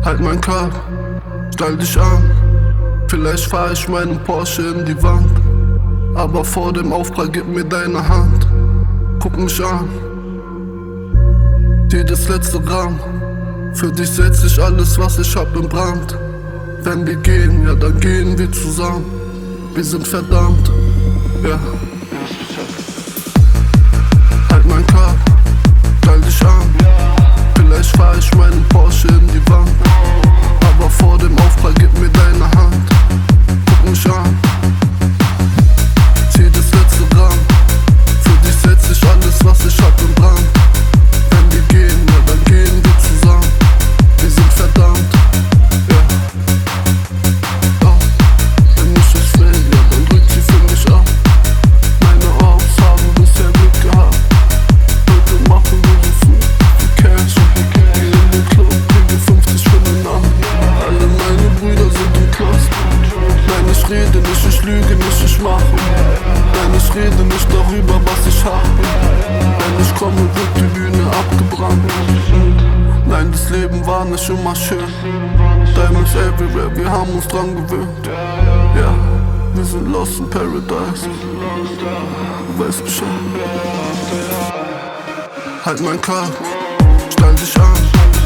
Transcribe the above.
Halt mein Car, stell dich an. Vielleicht fahr ich meinen Porsche in die Wand. Aber vor dem Aufprall gib mir deine Hand. Guck mich an, jedes letzte Gramm. Für dich setz ich alles, was ich hab, in Brand. Wenn wir gehen, ja dann gehen wir zusammen. Wir sind verdammt, ja. Halt mein Car, stell dich an. Vielleicht fahr ich meinen Porsche in die Wand. Aber vor dem Aufprall gib mir deine Hand. Guck mich an, jedes letzte Gramm. Für dich setz ich alles, was ich hab, in Brand. Wenn wir gehen, ja dann gehen wir zusammen. Wir sind verdammt, ja. Wenn ich es will, ja dann drück sie für mich ab. Meine Orks haben bisher Glück gehabt. Heute machen wir so viel Cash. Geh in den Club, kriege 50 für den Nacht. Alle meine Brüder sind im Knast. Nein, ich rede nicht, ich lüge nicht, ich mache. Nein, ich rede nicht darüber, was ich habe. Wenn ich komme, wird die Bühne abgebrannt. Nein, das Leben war nicht immer schön. Diamonds everywhere, wir haben uns dran gewöhnt. Ja, wir sind lost in paradise. Du weißt Bescheid. Halt mein Car, stell dich an.